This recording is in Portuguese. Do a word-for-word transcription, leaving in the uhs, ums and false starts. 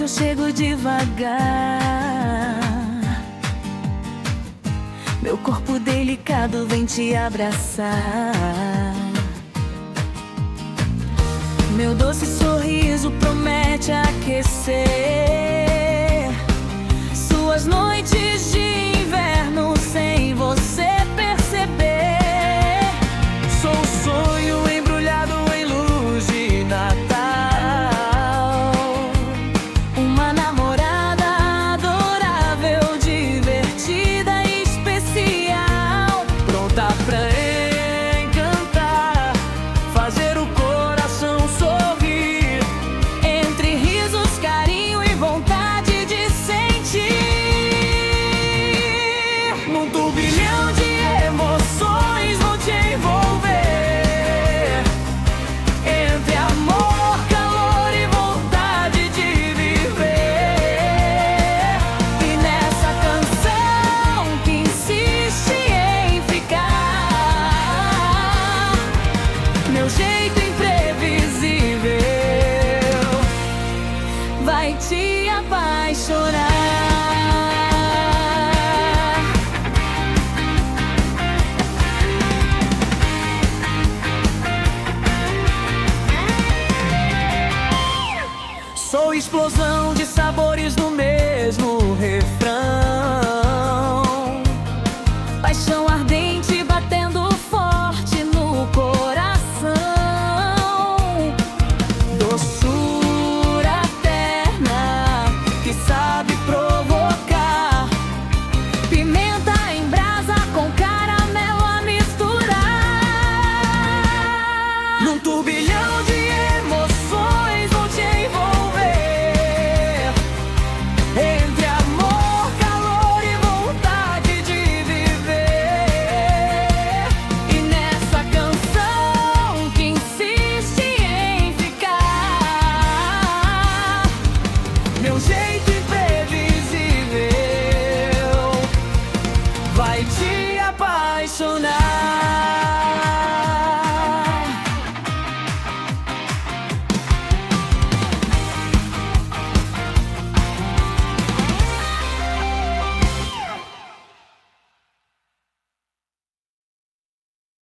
eu chego devagar. Meu corpo delicado vem te abraçar. Meu doce sorriso promete aquecer suas noites de inverno sem você perceber. Sou um sonho embrulhado em luz de Natal, uma namorada adorável, divertida e especial, pronta pra encantar, fazer o coração sorrir, entre risos, carinho e vontade de sentir. Num turbilhão de emoções vou te envolver, entre amor, calor e vontade de viver. E nessa canção que insiste em ficar, meu jeito imprevisível vai te apaixonar. Sou explosão